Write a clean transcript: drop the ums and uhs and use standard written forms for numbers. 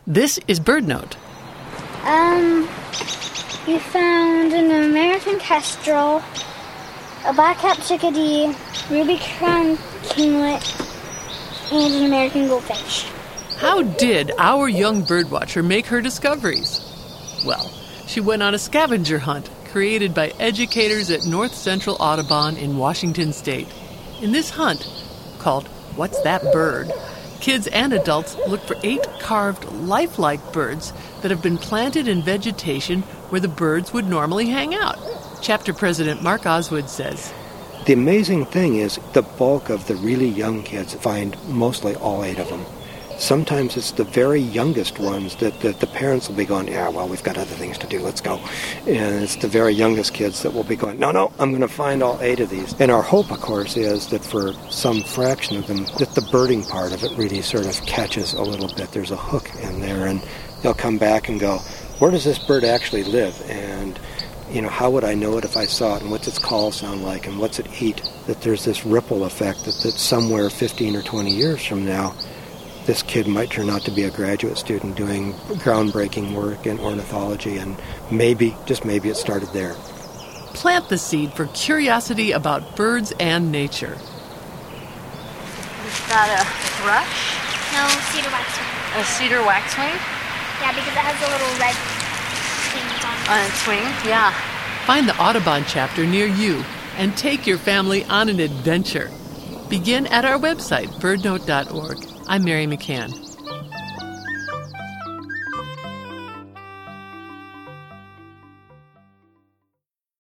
This is BirdNote. We found an American kestrel, a black-capped chickadee, ruby-crowned kinglet, and an American goldfinch. How did our young birdwatcher make her discoveries? Well, she went on a scavenger hunt created by educators at North Central Audubon in Washington State. In this hunt, called What's That Bird?, kids and adults look for 8 carved, lifelike birds that have been planted in vegetation where the birds would normally hang out. Chapter President Mark Oswood says, the amazing thing is the bulk of the really young kids find mostly all 8 of them. Sometimes it's the very youngest ones that the parents will be going, yeah, well, we've got other things to do, let's go. And it's the very youngest kids that will be going, no, I'm going to find all 8 of these. And our hope, of course, is that for some fraction of them, that the birding part of it really sort of catches a little bit. There's a hook in there, and they'll come back and go, where does this bird actually live? And, how would I know it if I saw it? And what's its call sound like? And what's it eat? That there's this ripple effect that somewhere 15 or 20 years from now, this kid might turn out to be a graduate student doing groundbreaking work in ornithology, and maybe, just maybe, it started there. Plant the seed for curiosity about birds and nature. Is that a thrush? No, cedar waxwing. A cedar waxwing? Yeah, because it has the little red things on it. On its wing? Yeah. Find the Audubon chapter near you and take your family on an adventure. Begin at our website, birdnote.org. I'm Mary McCann.